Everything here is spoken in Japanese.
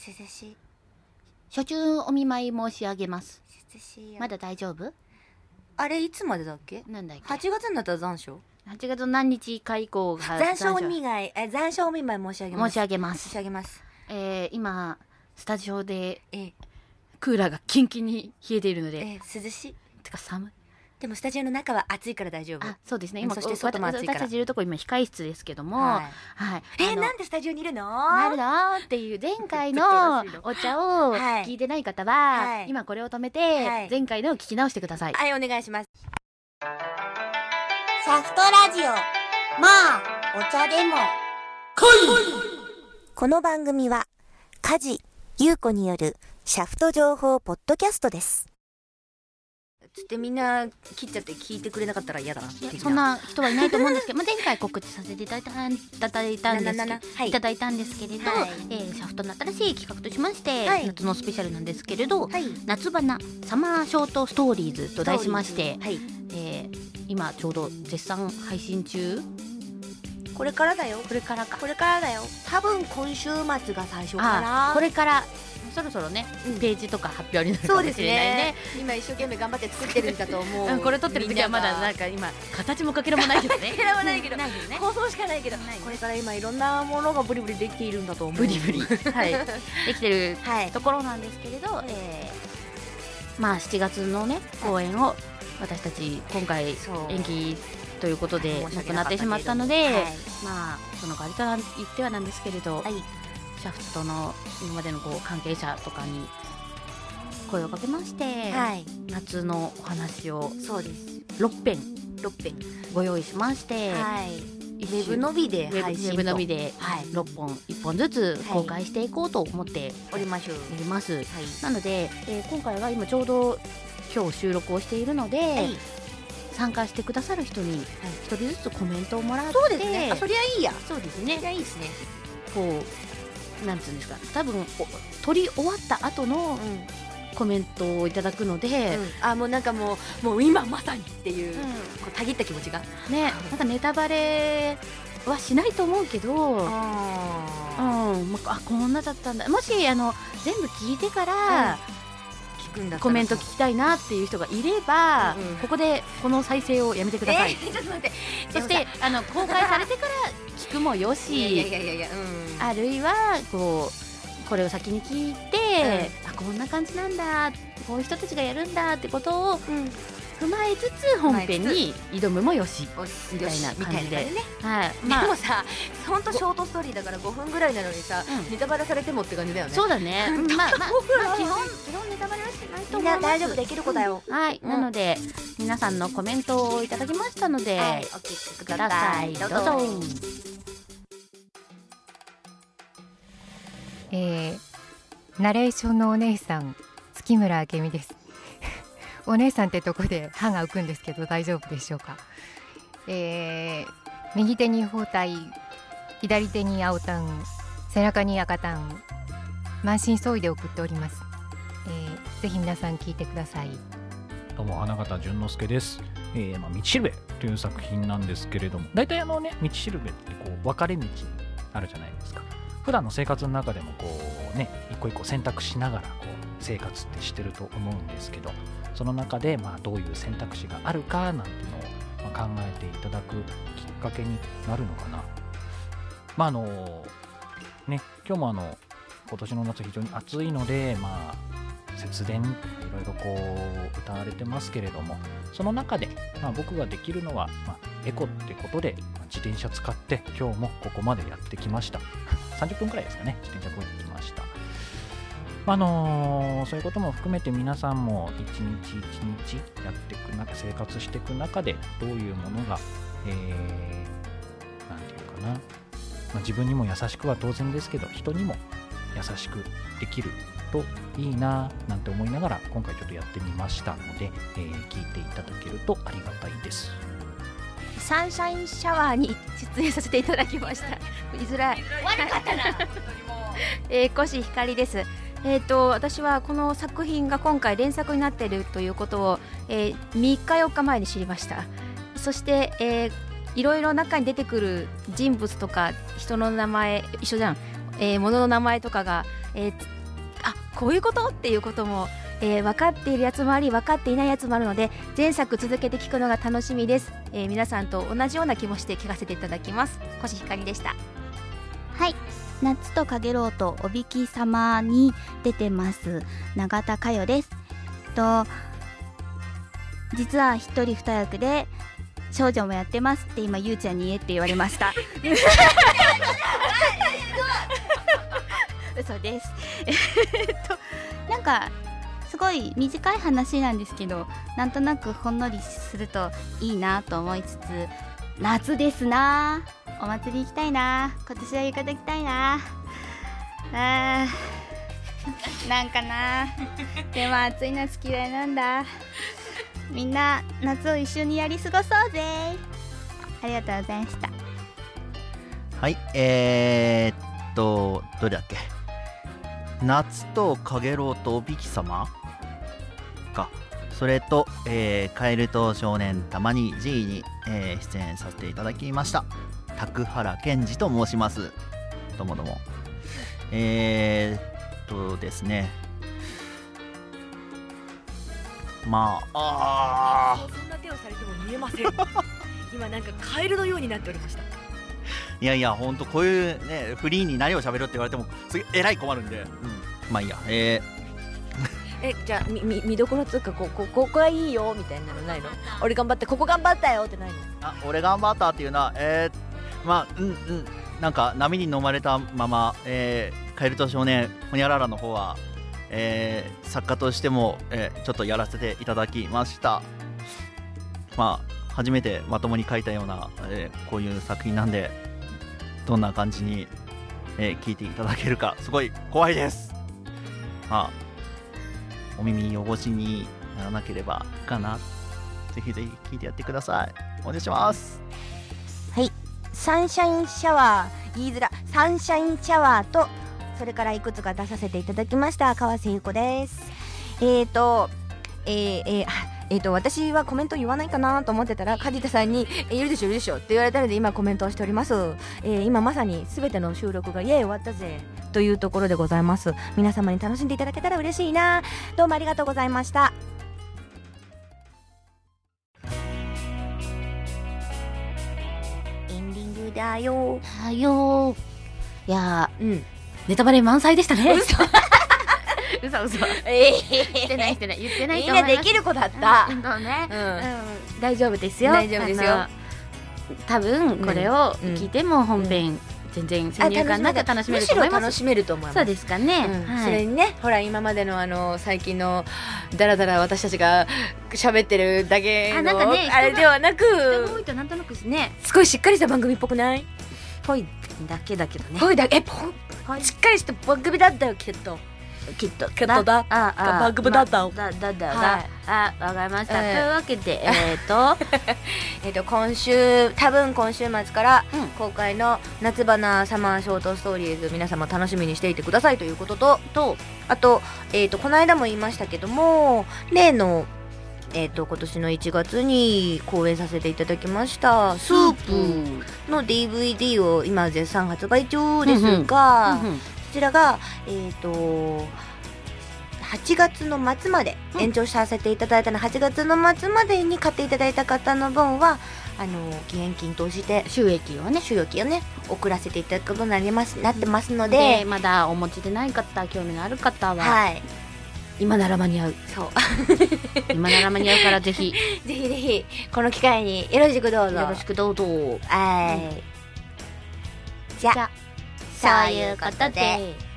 涼しい。 初中お見舞い申し上げます。 涼しいよ。 まだ大丈夫？ あれいつまでだっけ？ なんだっけ？ 8月になったら残暑 8月何日か以降が残暑お見舞い申し上げます。 申し上げます。 申し上げます。 今スタジオでクーラーがキンキンに冷えているので、 涼しい。 てか寒い。 でもスタジオの中は暑いから大丈夫。 そうですね。今そして外も暑いから。 私たちいるとこ今控室ですけども、 はい。 ななんでスタジオにいるの？ なるのっていう前回のお茶を聞いてない方は、今これを止めて前回のを聞き直してください。 はい、お願いします。 シャフトラジオ、まあお茶でもこの番組は梶優子によるシャフト情報ポッドキャストです。つってみんな切っちゃって聞いてくれなかったら嫌だな。 そんな人はいないと思うんですけど、前回告知させていただいたんですけれど、シャフトの新しい企画としまして、夏のスペシャルなんですけれど、夏花サマーショートストーリーズと題しまして、今ちょうど絶賛配信中。 これからだよ。 これからだよ。多分今週末が最初かな。 これからそろそろね、ページとか発表になるかもしれないね。 今一生懸命頑張って作ってるんだと思う。 これ撮ってる時はまだなんか今形もかけらもないけどね。 放送しかないけど、これから今いろんなものがブリブリできているんだと思う。 ブリブリできてるところなんですけれど、7月のね公演を私たち今回延期ということでなくなってしまったので、その代わりと言ってはなんですけれど、シャフトの今までの関係者とかに声をかけまして、夏のお話を6編ご用意しまして、ウェブのみで6本1本ずつ公開していこうと思っております。なので、今回は今ちょうど今日収録をしているので、参加してくださる人に一人ずつコメントをもらって、 そうですね。そりゃいいや。 そうですね。 そりゃいいですね。 なんつうんですか、多分撮り終わった後のコメントをいただくので、 もうなんかもう今まさにっていう、たぎった気持ちがね、なんかネタバレはしないと思うけど、こんなだったんだ。もし全部聞いてからコメント聞きたいなっていう人がいれば、ここでこの再生をやめてください。 ちょっと待って。 そして公開されてから聞くもよし、あるいはこれを先に聞いて、こんな感じなんだ、こういう人たちがやるんだってことを踏まえつつ本編に挑むもよしみたいな感じで、でもさ、ほんとショートストーリーだから5分ぐらいなのにさ、ネタバレされてもって感じだよね。 そうだね。基本ネタバレはしないと思います。 みんな大丈夫、できる子だよ。 なので皆さんのコメントをいただきましたので、お聞きください。どうぞ。 ナレーションのお姉さん、月村明美です。お姉さんってとこで歯が浮くんですけど大丈夫でしょうか。右手に包帯、左手に青タン、背中に赤タン、満身創痍で送っております。ぜひ皆さん聞いてください。 どうも花形淳之介です。道しるべという作品なんですけれども、大体道しるべって分かれ道あるじゃないですか。普段の生活の中でも一個一個選択しながら生活ってしてると思うんですけど、その中でどういう選択肢があるかなんていうのを考えていただくきっかけになるのかな。今日も今年の夏非常に暑いので、節電いろいろ歌われてますけれども、その中で、僕ができるのは、エコってことで自転車使って今日もここまでやってきました。30分くらいですかね、自転車こいできました。そういうことも含めて皆さんも一日一日やっていく中、生活していく中でどういうものが、なんていうかな、自分にも優しくは当然ですけど、人にも優しくできるといいななんて思いながら今回ちょっとやってみましたので、聞いていただけるとありがたいです。 サンシャインシャワーに出演させていただきました。言いづらい。 悪かったな。 越ひかりです。私はこの作品が今回連作になっているということを、3日4日前に知りました。そして、いろいろ中に出てくる人物とか人の名前一緒じゃん、物の名前とかが、 こういうことっていうことも、分かっているやつもあり分かっていないやつもあるので、前作続けて聞くのが楽しみです。皆さんと同じような気もして聞かせていただきます。コシヒカリでした。 はい、夏とかげろうとおびき様に出てます永田佳代です。実は一人二役で少女もやってますって今ゆうちゃんに言えって言われました嘘ですなんかすごい短い話なんですけど、なんとなくほんのりするといいなと思いつつ、夏ですな、お祭り行きたいな、今年は浴衣行きたいな、なんかなでも暑い夏嫌いなんだ。みんな夏を一緒にやり過ごそうぜ。ありがとうございました。 はい、どれだっけ、夏とかげろうとおびき様か、それと、カエルと少年たまに G に、出演させていただきました拓原健二と申します。どうもどうも。ですね、まあそんな手をされても見えません今なんかカエルのようになっておりました。 いやいや、ほんとこういうねフリーに何を喋るって言われてもすげえらい困るんで、まあいいや。 じゃあ見どころつうか、ここはいいよみたいなのないの？俺頑張ってここ頑張ったよってないの？ 俺頑張ったっていうのはまあなんか波に飲まれたまま、カエルと少年ホニャララの方は、作家としても、ちょっとやらせていただきました。まあ初めてまともに書いたような、こういう作品なんで、どんな感じに、聞いていただけるかすごい怖いです。まあお耳汚しにならなければかな。ぜひぜひ聞いてやってください。お願いします。 はい、サンシャインシャワー、言いづら、サンシャインシャワーと、それからいくつか出させていただきました川瀬優子です。私はコメント言わないかなと思ってたら、梶田さんにいるでしょいるでしょって言われたので今コメントをしております。今まさに全ての収録がイエーイ終わったぜというところでございます。皆様に楽しんでいただけたら嬉しいな。どうもありがとうございました。エンディングだよ。 いやネタバレ満載でしたね。嘘してない言ってないと思います。 みんなできる子だった。 大丈夫ですよ。多分これを聞いても本編全然先入観なく楽しめると思います。 楽しめると思います。 そうですかね。 それにね、ほら今までの最近のだらだら私たちが喋ってるだけのあれではなく、 人が多いとなんとなくですね、 少ししっかりした番組っぽくない？ ぽいだけだけどね。 ぽいだけ、しっかりした番組だったよきっとだ番組だったわかりました。というわけで多分今週末から公開の夏花サマーショートストーリーズ、皆様楽しみにしていてくださいということと、あとこの間も言いましたけども、例の今年の1月に公演させていただきましたスープの DVD を今絶賛発売中ですが、こちらが、8月の末まで延長させていただいたの、8月の末までに買っていただいた方の分は義援金として収益をね送らせていただくことになってますので、 まだお持ちでない方、興味のある方は、 はい、今なら間に合う。そう今なら間に合うからぜひぜひこの機会によろしくどうぞ。 はい、 じゃあそういうことで